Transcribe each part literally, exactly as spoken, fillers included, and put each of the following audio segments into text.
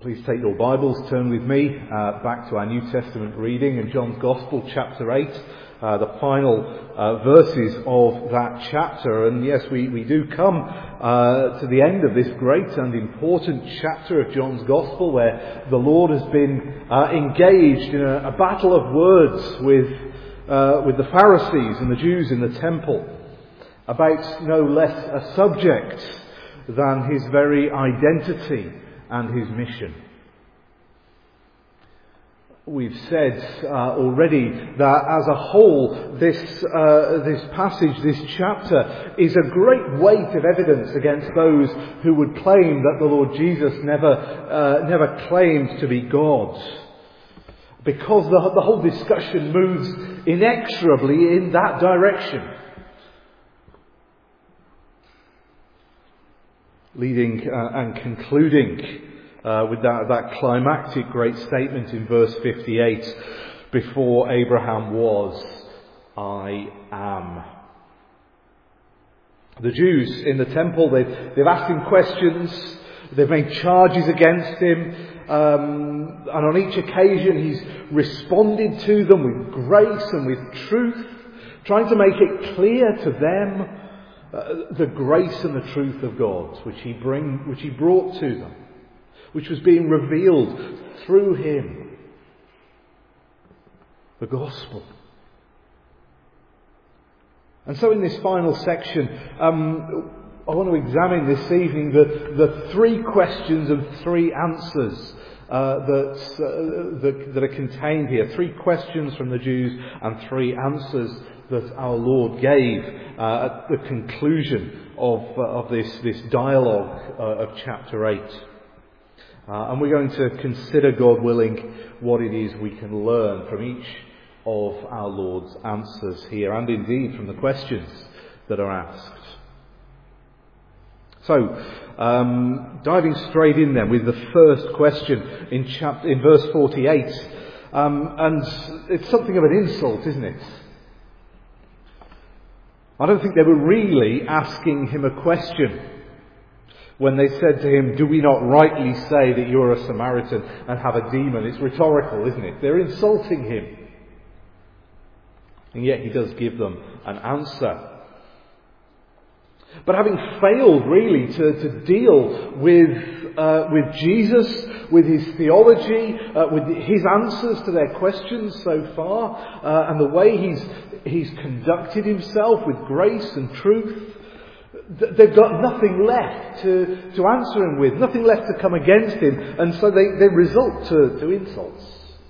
Please take your Bibles, turn with me uh, back to our New Testament reading in John's Gospel, chapter eight, uh, the final uh, verses of that chapter. And yes, we, we do come uh, to the end of this great and important chapter of John's Gospel, where the Lord has been uh, engaged in a, a battle of words with, uh, with the Pharisees and the Jews in the temple about no less a subject than his very identity and his mission. We've said uh, already that as a whole, this uh, this passage, this chapter, is a great weight of evidence against those who would claim that the Lord Jesus never uh, never claimed to be God, because the, the whole discussion moves inexorably in that direction, leading uh, and concluding uh, with that, that climactic great statement in verse fifty-eight, before Abraham was, I am. The Jews in the temple, they've, they've asked him questions, they've made charges against him, um, and on each occasion he's responded to them with grace and with truth, trying to make it clear to them Uh, the grace and the truth of God, which he bring, which he brought to them, which was being revealed through him, the gospel. And so, in this final section, um, I want to examine this evening the, the three questions and three answers uh, that, uh, that that are contained here. Three questions from the Jews and three answers that our Lord gave uh, at the conclusion of uh, of this this dialogue uh, of chapter eight, uh, and we're going to consider, God willing, what it is we can learn from each of our Lord's answers here, and indeed from the questions that are asked. So, um, diving straight in then with the first question in chapter in verse forty-eight, um, and it's something of an insult, isn't it? I don't think they were really asking him a question when they said to him, do we not rightly say that you're a Samaritan and have a demon? It's rhetorical, isn't it? They're insulting him. And yet he does give them an answer. But having failed really to, to deal with uh, with Jesus, with his theology, uh, with his answers to their questions so far, uh, and the way he's he's conducted himself with grace and truth, th- they've got nothing left to, to answer him with, nothing left to come against him, and so they, they result to, to insults.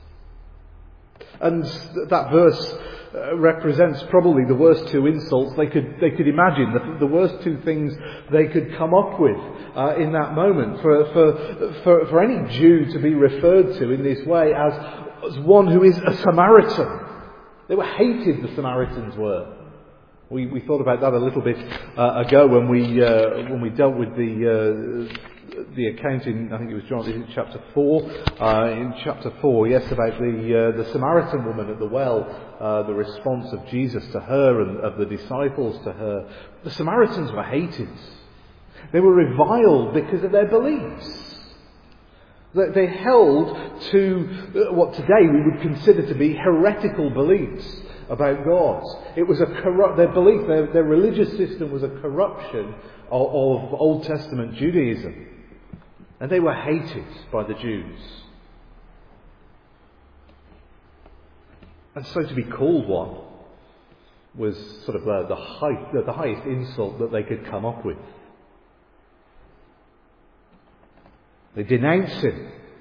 And th- that verse Uh, represents probably the worst two insults they could they could imagine, the, the worst two things they could come up with uh, in that moment. For, for for for any Jew to be referred to in this way as as one who is a Samaritan, they were hated. The Samaritans were. We we thought about that a little bit uh, ago when we uh, when we dealt with the. Uh, The account in, I think it was John, is it chapter four? Uh, in chapter four, yes, about the uh, the Samaritan woman at the well, uh, the response of Jesus to her and of the disciples to her. The Samaritans were hated. They were reviled because of their beliefs. They, they held to what today we would consider to be heretical beliefs about God. It was a corrupt, their belief, their, their religious system was a corruption of, of Old Testament Judaism. And they were hated by the Jews. And so to be called one was sort of the, the, height, the highest insult that they could come up with. They denounce him.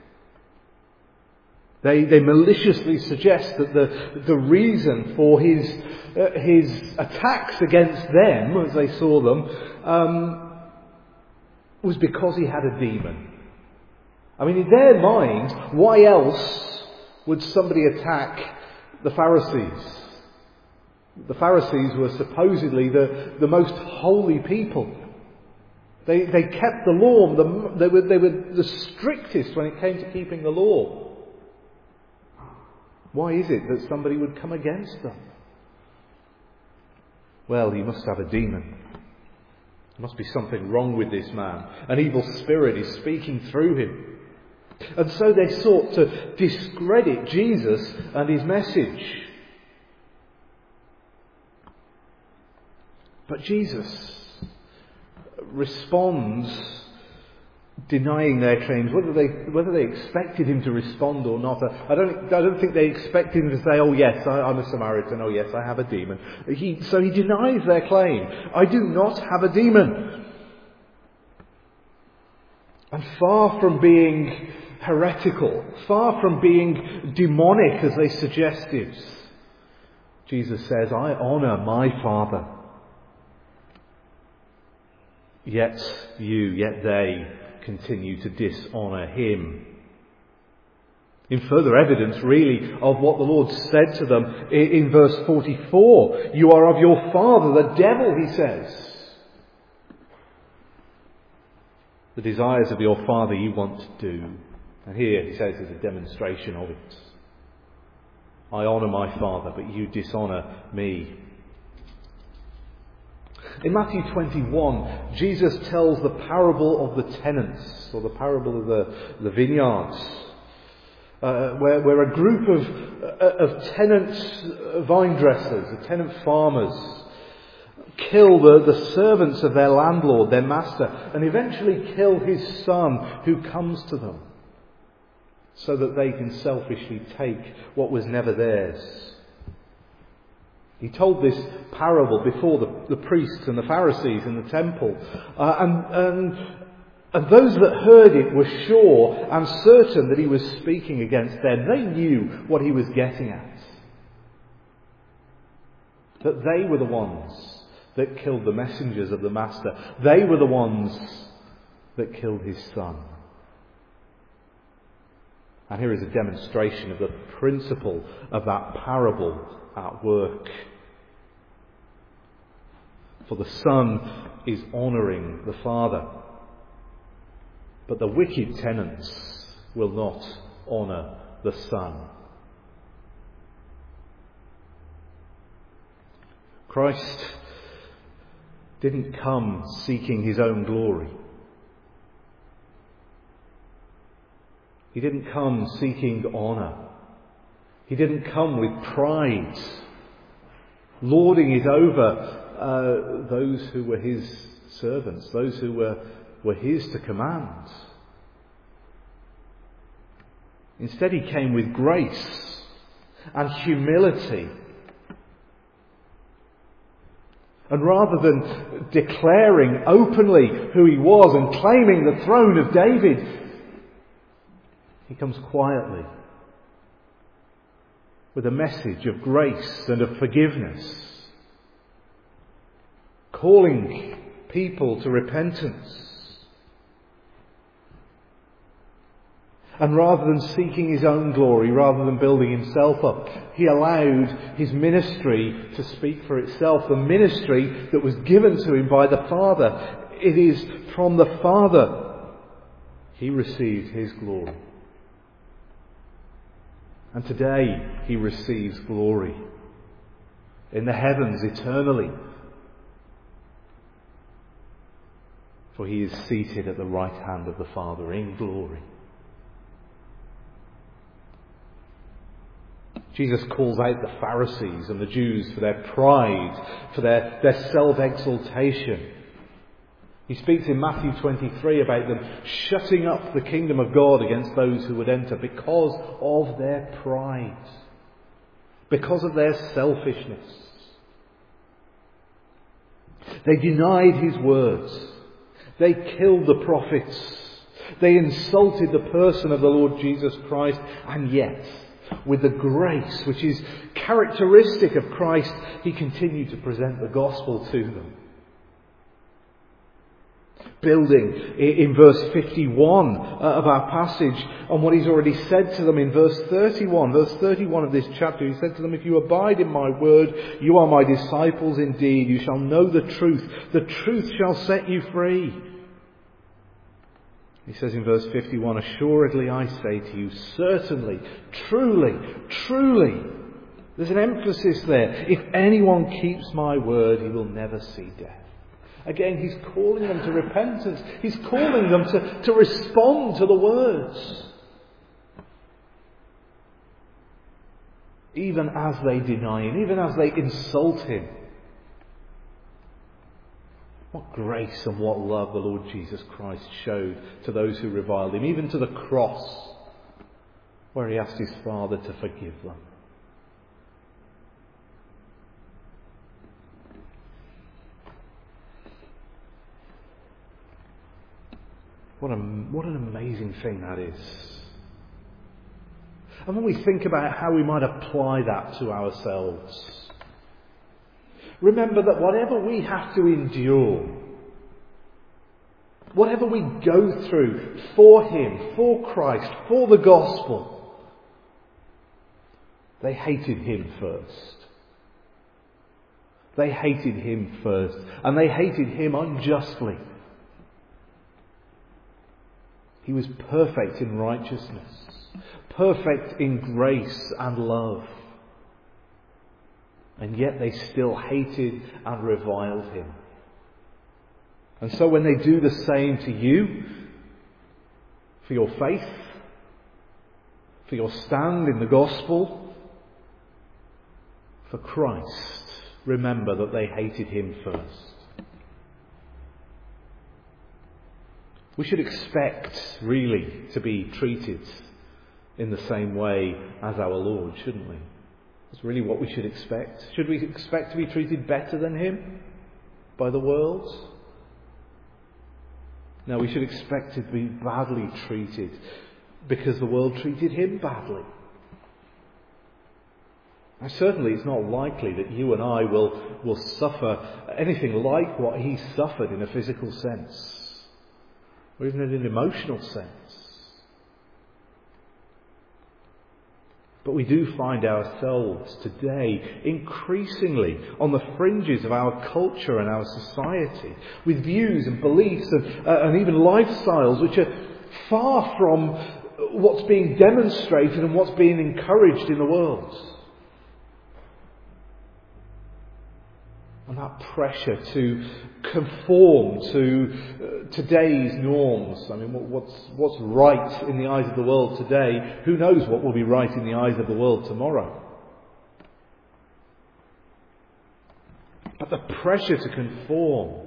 They, they maliciously suggest that the, the reason for his, uh, his attacks against them, as they saw them, um, was because he had a demon. I mean, in their minds, why else would somebody attack the Pharisees? The Pharisees were supposedly the, the most holy people. They, they kept the law. The, they, were, they were the strictest when it came to keeping the law. Why is it that somebody would come against them? Well, he must have a demon. There must be something wrong with this man. An evil spirit is speaking through him. And so they sought to discredit Jesus and his message. But Jesus responds denying their claims, whether they whether they expected him to respond or not. I don't I don't think they expected him to say, "Oh yes, I, I'm a Samaritan. Oh yes, I have a demon." He, so he denies their claim. "I do not have a demon." And far from being heretical, far from being demonic as they suggested, Jesus says, "I honour my Father." Yet you, yet they continue to dishonour him. In further evidence, really, of what the Lord said to them in verse forty-four, "You are of your father, the devil," he says. The desires of your father you want to do. And here, he says, is a demonstration of it. "I honour my Father, but you dishonour me." In Matthew twenty-one, Jesus tells the parable of the tenants, or the parable of the, the vineyards, uh, where, where a group of, uh, of tenant vine dressers, tenant farmers, kill the, the servants of their landlord, their master, and eventually kill his son who comes to them, so that they can selfishly take what was never theirs. He told this parable before the, the priests and the Pharisees in the temple. Uh, and, and, and those that heard it were sure and certain that he was speaking against them. They knew what he was getting at. That they were the ones that killed the messengers of the Master. They were the ones that killed his son. And here is a demonstration of the principle of that parable at work. For the Son is honouring the Father, but the wicked tenants will not honour the Son. Christ didn't come seeking his own glory. He didn't come seeking honour. He didn't come with pride, lording it over uh, those who were his servants, those who were, were his to command. Instead, he came with grace and humility. And rather than declaring openly who he was and claiming the throne of David, he comes quietly with a message of grace and of forgiveness, calling people to repentance. And rather than seeking his own glory, rather than building himself up, he allowed his ministry to speak for itself. The ministry that was given to him by the Father. It is from the Father he received his glory. And today he receives glory in the heavens eternally. For he is seated at the right hand of the Father in glory. Jesus calls out the Pharisees and the Jews for their pride, for their, their self-exaltation. He speaks in Matthew twenty-three about them shutting up the kingdom of God against those who would enter because of their pride, because of their selfishness. They denied his words. They killed the prophets. They insulted the person of the Lord Jesus Christ. And yet, with the grace which is characteristic of Christ, he continued to present the gospel to them. Building in verse fifty-one of our passage on what he's already said to them in verse thirty-one. Verse thirty-one of this chapter, he said to them, "If you abide in my word, you are my disciples indeed. You shall know the truth. The truth shall set you free." He says in verse fifty-one, "Assuredly I say to you, certainly, truly, truly." There's an emphasis there. "If anyone keeps my word, he will never see death." Again, he's calling them to repentance. He's calling them to, to respond to the words. even as they deny him, even as they insult him. What grace and what love the Lord Jesus Christ showed to those who reviled him, even to the cross, where he asked his Father to forgive them. What, a, what an amazing thing that is. And when we think about how we might apply that to ourselves, remember that whatever we have to endure, whatever we go through for him, for Christ, for the gospel, they hated him first. They hated him first. And they hated him unjustly. He was perfect in righteousness, perfect in grace and love. And yet they still hated and reviled him. And so when they do the same to you, for your faith, for your stand in the gospel, for Christ, remember that they hated him first. We should expect, really, to be treated in the same way as our Lord, shouldn't we? That's really what we should expect. Should we expect to be treated better than him by the world? No, we should expect to be badly treated because the world treated him badly. Now, certainly it's not likely that you and I will, will suffer anything like what he suffered in a physical sense, or even in an emotional sense. But we do find ourselves today increasingly on the fringes of our culture and our society, with views and beliefs and, uh, and even lifestyles which are far from what's being demonstrated and what's being encouraged in the world. And that pressure to conform to uh, today's norms. I mean, what's, what's right in the eyes of the world today? Who knows what will be right in the eyes of the world tomorrow? But the pressure to conform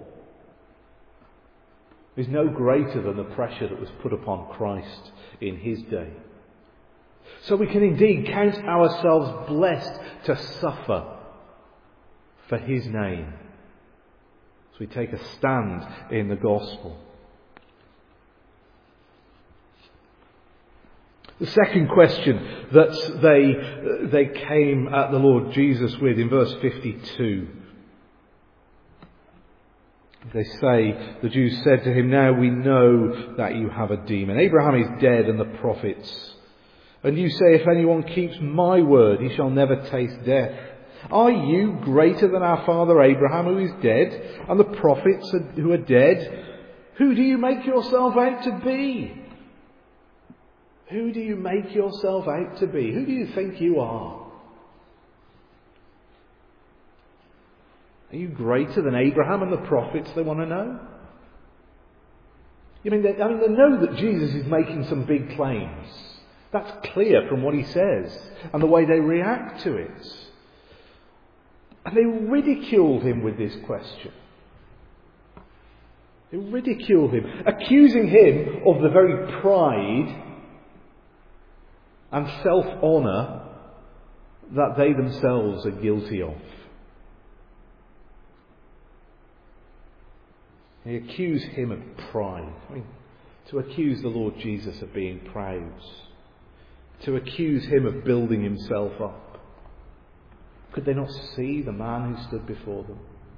is no greater than the pressure that was put upon Christ in his day. So we can indeed count ourselves blessed to suffer for his name, so we take a stand in the gospel. The second question that they they came at the Lord Jesus with in verse fifty-two. They say, the Jews said to him, "Now we know that you have a demon. Abraham is dead and the prophets. And you say, if anyone keeps my word, he shall never taste death. Are you greater than our father Abraham, who is dead, and the prophets who are dead? Who do you make yourself out to be? Who do you make yourself out to be? Who do you think you are? Are you greater than Abraham and the prophets?" They want to know. I mean, they, I mean, they know that Jesus is making some big claims. That's clear from what he says and the way they react to it. And they ridiculed him with this question. They ridiculed him, accusing him of the very pride and self-honour that they themselves are guilty of. They accuse him of pride. I mean, to accuse the Lord Jesus of being proud. To accuse him of building himself up. Could they not see the man who stood before them?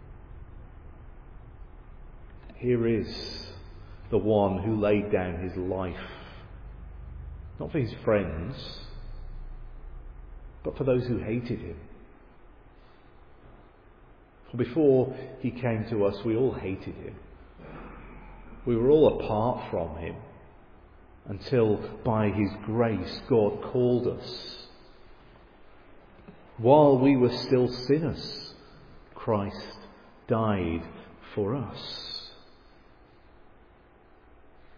Here is the one who laid down his life, not for his friends, but for those who hated him. For before he came to us, we all hated him. We were all apart from him until by his grace God called us. While we were still sinners, Christ died for us.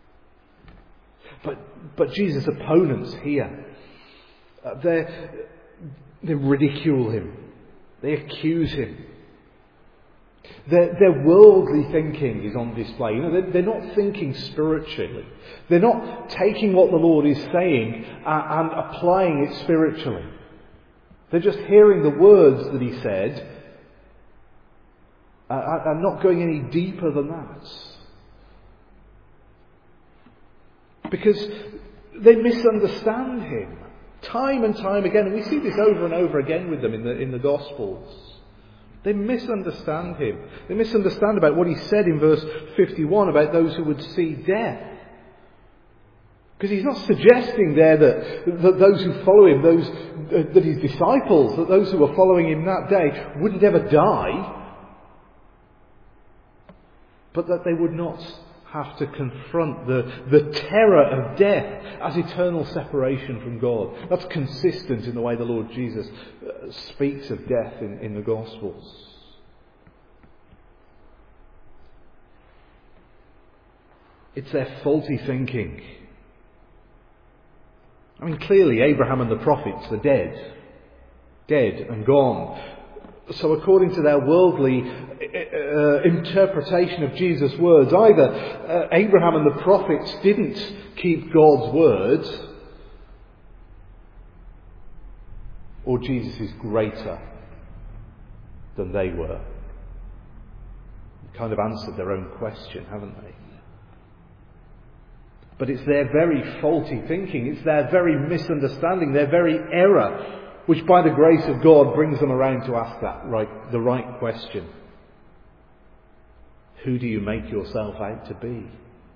But, but Jesus' opponents here, uh, they're, they ridicule him. They accuse him. Their, their worldly thinking is on display. You know, they're, they're not thinking spiritually. They're not taking what the Lord is saying and, and applying it spiritually. They're just hearing the words that he said and, and not going any deeper than that. Because they misunderstand him time and time again. And we see this over and over again with them in the, in the Gospels. They misunderstand him. They misunderstand about what he said in verse fifty-one about those who would see death. Because he's not suggesting there that, that those who follow him, those uh, that his disciples, that those who were following him that day wouldn't ever die, but that they would not have to confront the, the terror of death as eternal separation from God. That's consistent in the way the Lord Jesus uh, speaks of death in, in the Gospels. It's their faulty thinking. I mean, clearly Abraham and the prophets are dead. Dead and gone. So according to their worldly uh, interpretation of Jesus' words, either uh, Abraham and the prophets didn't keep God's words, or Jesus is greater than they were. Kind of answered their own question, haven't they? But it's their very faulty thinking, it's their very misunderstanding, their very error, which by the grace of God brings them around to ask that right, the right question. Who do you make yourself out to be?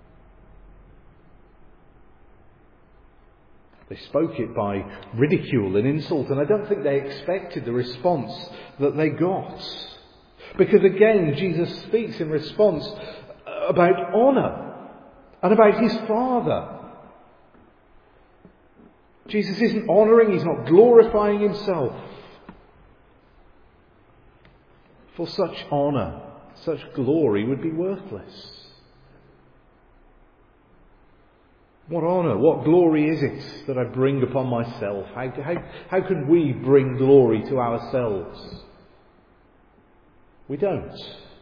They spoke it by ridicule and insult, and I don't think they expected the response that they got. Because again, Jesus speaks in response about honour and about his Father. Jesus isn't honouring, he's not glorifying himself. For such honour, such glory would be worthless. What honour, what glory is it that I bring upon myself? How, how, how can we bring glory to ourselves? We don't.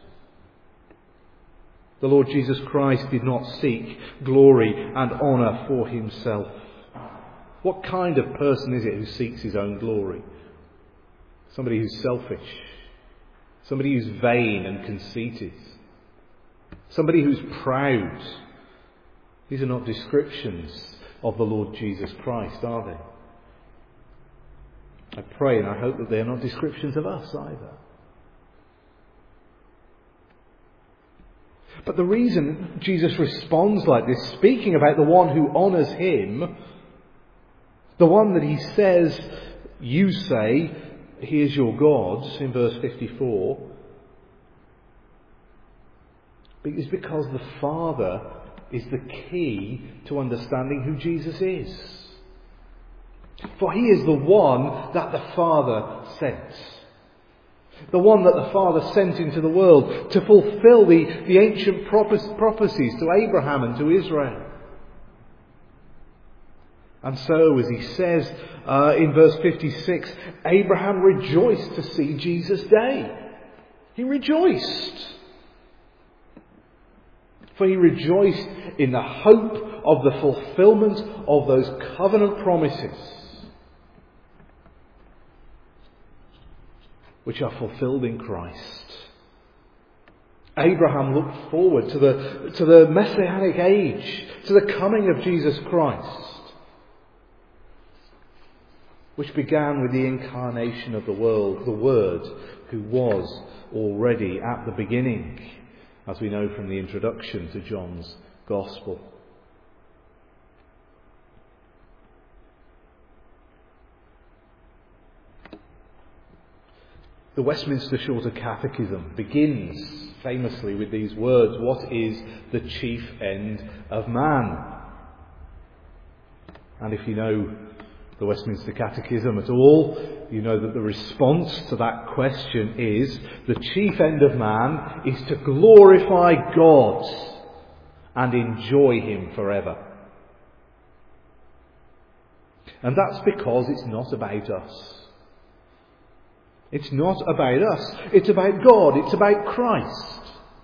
The Lord Jesus Christ did not seek glory and honour for himself. What kind of person is it who seeks his own glory? Somebody who's selfish. Somebody who's vain and conceited. Somebody who's proud. These are not descriptions of the Lord Jesus Christ, are they? I pray and I hope that they are not descriptions of us either. But the reason Jesus responds like this, speaking about the one who honours him, the one that he says, you say, he is your God, in verse fifty-four, is because the Father is the key to understanding who Jesus is. For he is the one that the Father sent. The one that the Father sent into the world to fulfill the, the ancient prophecies to Abraham and to Israel. And so, as he says uh, in verse fifty-six, Abraham rejoiced to see Jesus' day. He rejoiced. For he rejoiced in the hope of the fulfillment of those covenant promises, which are fulfilled in Christ. Abraham looked forward to the, to the Messianic age, to the coming of Jesus Christ, which began with the incarnation of the world, the Word, who was already at the beginning, as we know from the introduction to John's Gospel. The Westminster Shorter Catechism begins famously with these words, what is the chief end of man? And if you know the Westminster Catechism at all, you know that the response to that question is, the chief end of man is to glorify God and enjoy him forever. And that's because it's not about us. It's not about us. It's about God. It's about Christ.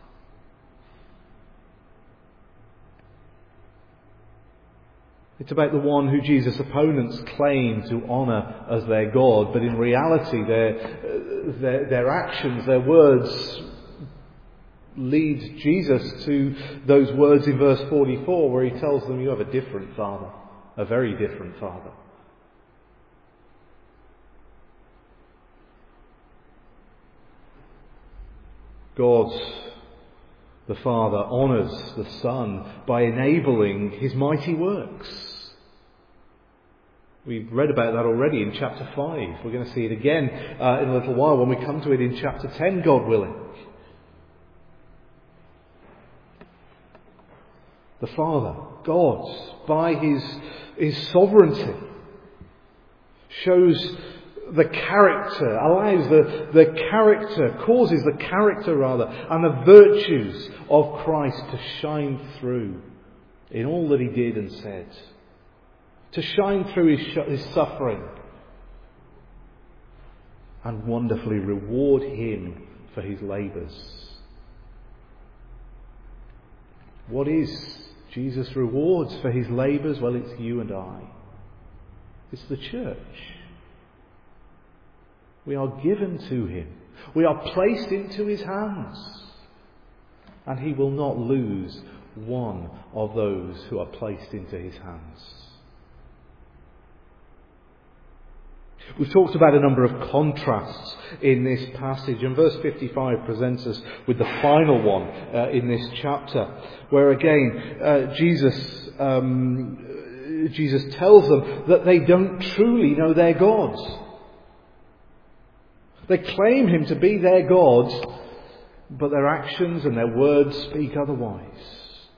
It's about the one who Jesus' opponents claim to honour as their God, but in reality their, their, their actions, their words lead Jesus to those words in verse forty-four where he tells them, you have a different Father, a very different Father. God, the Father, honours the Son by enabling his mighty works. We've read about that already in chapter five. We're going to see it again uh, in a little while when we come to it in chapter ten, God willing. The Father, God, by his, his sovereignty, shows the character, allows the, the character, causes the character rather, and the virtues of Christ to shine through in all that he did and said. To shine through his, his suffering and wonderfully reward him for his labours. What is Jesus' rewards for his labours? Well, it's you and I. It's the church. We are given to him. We are placed into his hands. And he will not lose one of those who are placed into his hands. We've talked about a number of contrasts in this passage, and verse fifty-five presents us with the final one uh, in this chapter, where again uh, Jesus um, Jesus tells them that they don't truly know their God. They claim him to be their God, but their actions and their words speak otherwise.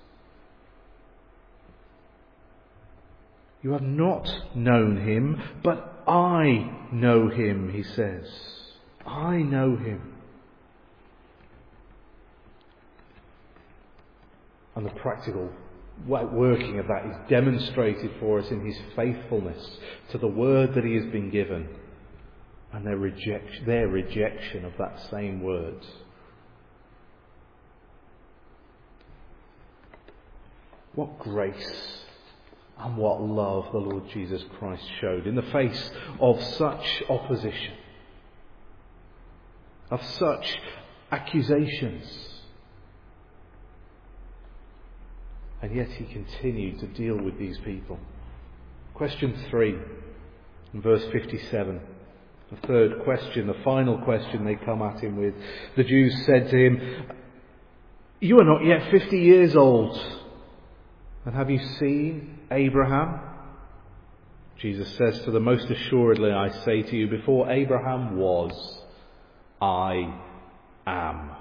You have not known him, but I know him, he says. I know him. And the practical working of that is demonstrated for us in his faithfulness to the word that he has been given, and their rejection, their rejection of that same word. What grace and what love the Lord Jesus Christ showed in the face of such opposition, of such accusations. And yet he continued to deal with these people. Question three, in verse fifty-seven. The third question, the final question they come at him with. The Jews said to him, "You are not yet fifty years old. And have you seen Abraham?" Jesus says to them, "Most assuredly I say to you, before Abraham was, I am."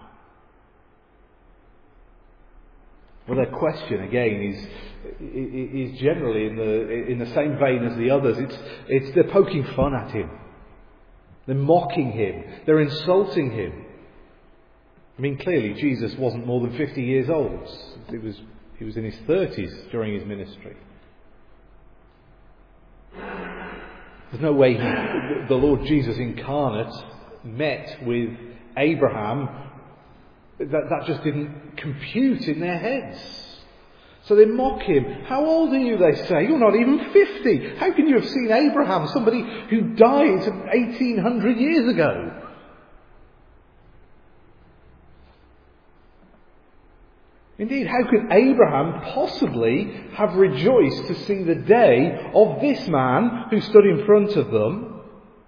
Well, their question again is is generally in the in the same vein as the others. It's it's they're poking fun at him. They're mocking him. They're insulting him. I mean, clearly Jesus wasn't more than fifty years old. It was he was in his thirties during his ministry. There's no way he, the Lord Jesus incarnate met with Abraham. That, that just didn't compute in their heads. So they mock him. "How old are you?" they say. "You're not even fifty. How can you have seen Abraham, somebody who died eighteen hundred years ago?" Indeed, how could Abraham possibly have rejoiced to see the day of this man who stood in front of them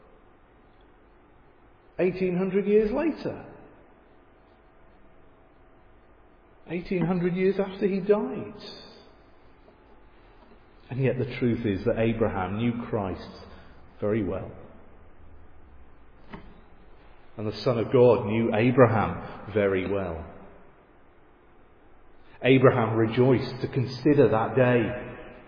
eighteen hundred years later? eighteen hundred years after he died. And yet the truth is that Abraham knew Christ very well. And the Son of God knew Abraham very well. Abraham rejoiced to consider that day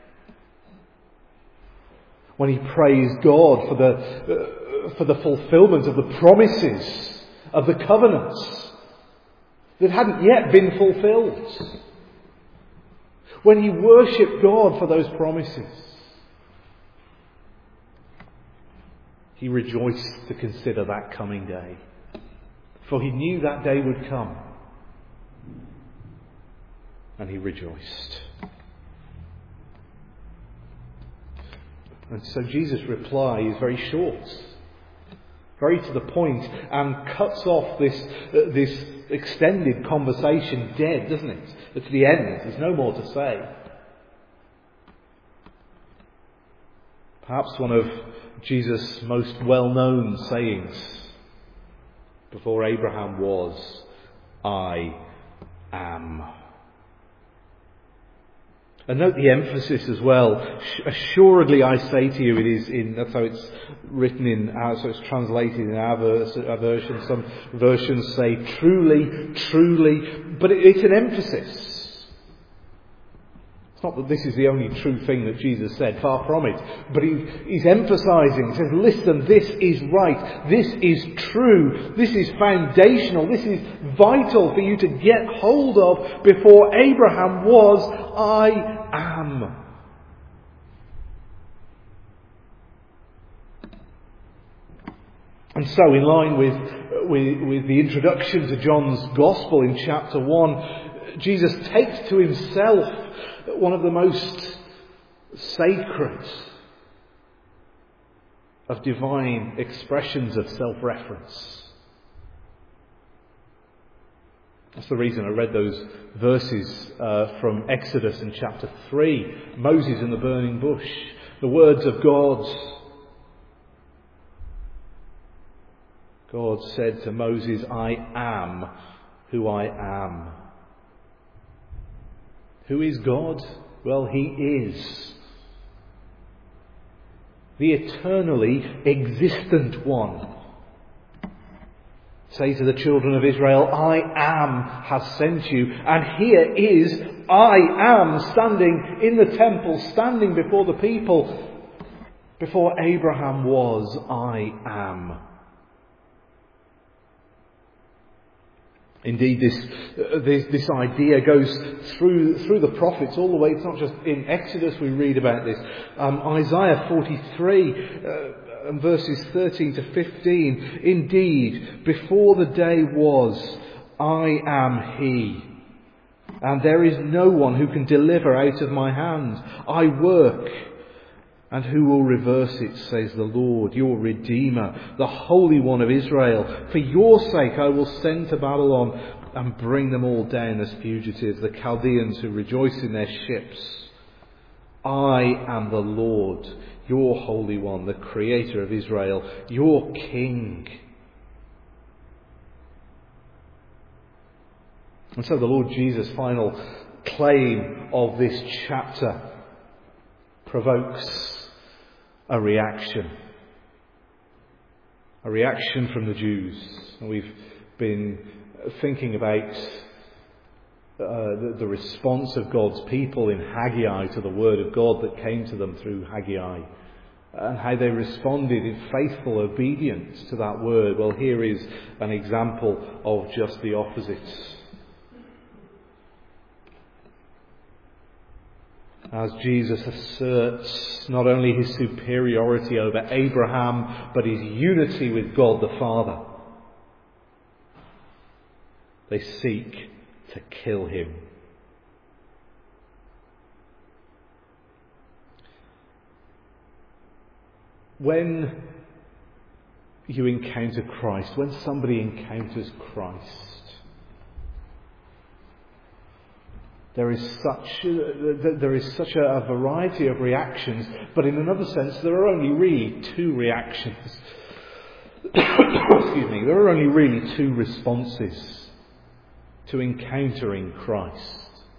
when he praised God for the, uh, for the fulfillment of the promises of the covenants that hadn't yet been fulfilled. When he worshipped God for those promises, he rejoiced to consider that coming day. For he knew that day would come. And he rejoiced. And so Jesus' reply is very short, very to the point, and cuts off this, uh, this extended conversation dead, doesn't it? At the end, there's no more to say. Perhaps one of Jesus' most well-known sayings: before Abraham was, I am. And note the emphasis as well. Assuredly I say to you, it is in, that's how it's written in our, so it's translated in our, verse, our version. Some versions say truly, truly, but it, it's an emphasis. It's not that this is the only true thing that Jesus said, far from it. But he, he's emphasizing, he says, listen, this is right, this is true, this is foundational, this is vital for you to get hold of. Before Abraham was, I am. And so, in line with, with, with the introduction to John's Gospel in chapter one, Jesus takes to himself one of the most sacred of divine expressions of self-reference. That's the reason I read those verses uh, from Exodus in chapter three. Moses in the burning bush. The words of God. God said to Moses, I am who I am. Who is God? Well, he is the eternally existent one. Say to the children of Israel, I am has sent you. And here is I am standing in the temple, standing before the people. Before Abraham was, I am. Indeed, this, uh, this this idea goes through through the prophets all the way. It's not just in Exodus we read about this. Um, Isaiah forty-three uh, and verses thirteen to fifteen. Indeed, before the day was, I am He, and there is no one who can deliver out of my hand. I work, and who will reverse it, says the Lord, your Redeemer, the Holy One of Israel. For your sake I will send to Babylon and bring them all down as fugitives, the Chaldeans who rejoice in their ships. I am the Lord, your Holy One, the Creator of Israel, your King. And so the Lord Jesus' final claim of this chapter provokes a reaction. A reaction from the Jews. And we've been thinking about uh, the, the response of God's people in Haggai to the word of God that came to them through Haggai. And how they responded in faithful obedience to that word. Well, here is an example of just the opposite. As Jesus asserts not only his superiority over Abraham, but his unity with God the Father, they seek to kill him. When you encounter Christ, when somebody encounters Christ, There is such there is such a variety of reactions, but in another sense, there are only really two reactions. Excuse me. There are only really two responses to encountering Christ.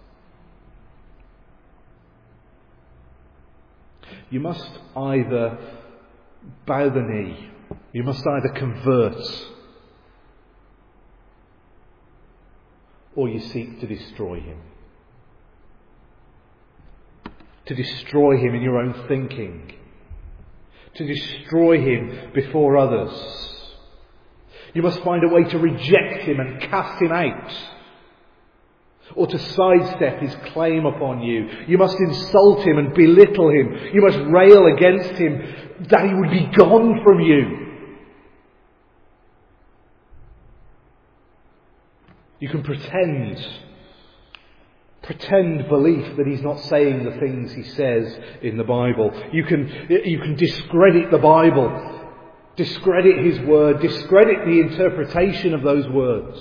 You must either bow the knee, you must either convert, or you seek to destroy him. To destroy him in your own thinking. To destroy him before others. You must find a way to reject him and cast him out. or to sidestep his claim upon you. You must insult him and belittle him. You must rail against him that he would be gone from you. You can pretend, pretend belief that he's not saying the things he says in the Bible. You can, you can discredit the Bible, discredit his word, discredit the interpretation of those words.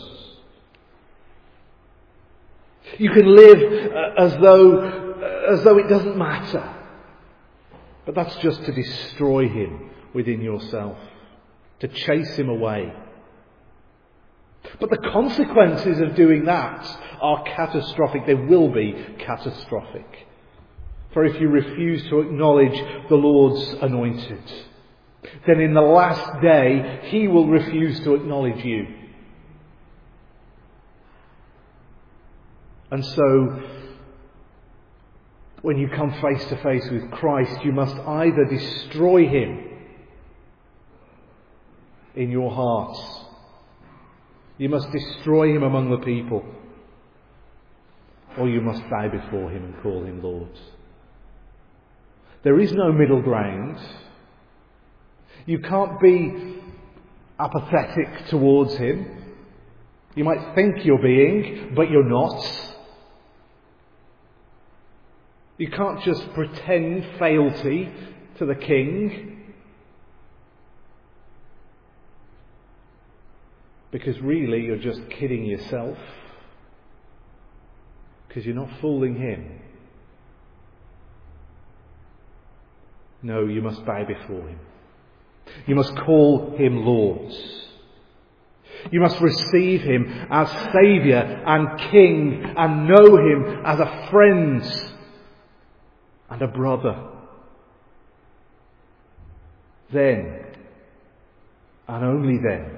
You can live uh, as though, uh, as though it doesn't matter. But that's just to destroy him within yourself, to chase him away. But the consequences of doing that are catastrophic. They will be catastrophic. For if you refuse to acknowledge the Lord's anointed, then in the last day he will refuse to acknowledge you. And so, when you come face to face with Christ, you must either destroy him in your hearts. You must destroy him among the people. Or you must bow before him and call him Lord. There is no middle ground. You can't be apathetic towards him. You might think you're being, but you're not. You can't just pretend fealty to the king, because really you're just kidding yourself, because you're not fooling him. No, you must bow before him. You must call him Lord. You must receive him as Saviour and King and know him as a friend and a brother. Then, and only then,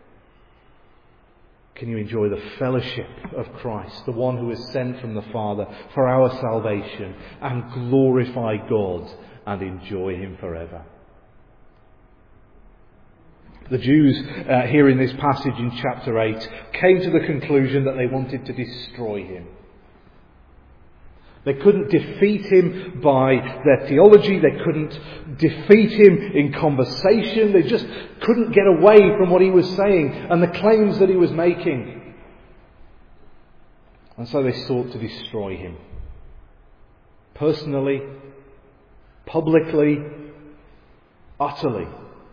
can you enjoy the fellowship of Christ, the one who is sent from the Father for our salvation, and glorify God and enjoy him forever. The Jews uh, here in this passage in chapter eight came to the conclusion that they wanted to destroy him. They couldn't defeat him by their theology. They couldn't defeat him in conversation. They just couldn't get away from what he was saying and the claims that he was making. And so they sought to destroy him. Personally, publicly, utterly.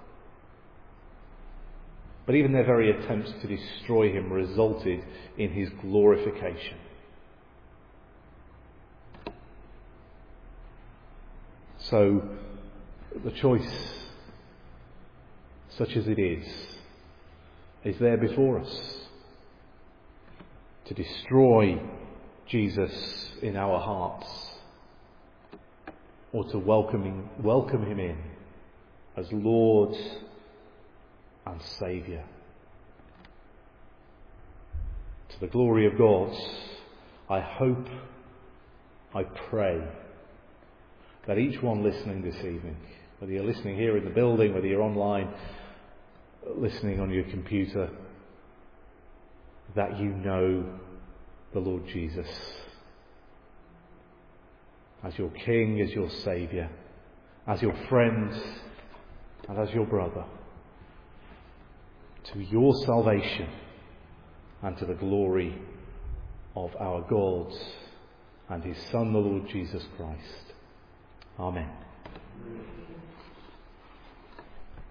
But even their very attempts to destroy him resulted in his glorification. So, the choice, such as it is, is there before us. To destroy Jesus in our hearts, or to welcome him, welcome him in as Lord and Saviour. To the glory of God, I hope, I pray, that each one listening this evening, whether you're listening here in the building, whether you're online, listening on your computer, that you know the Lord Jesus as your King, as your Saviour, as your friend, and as your brother, to your salvation and to the glory of our God and his Son, the Lord Jesus Christ. Amen.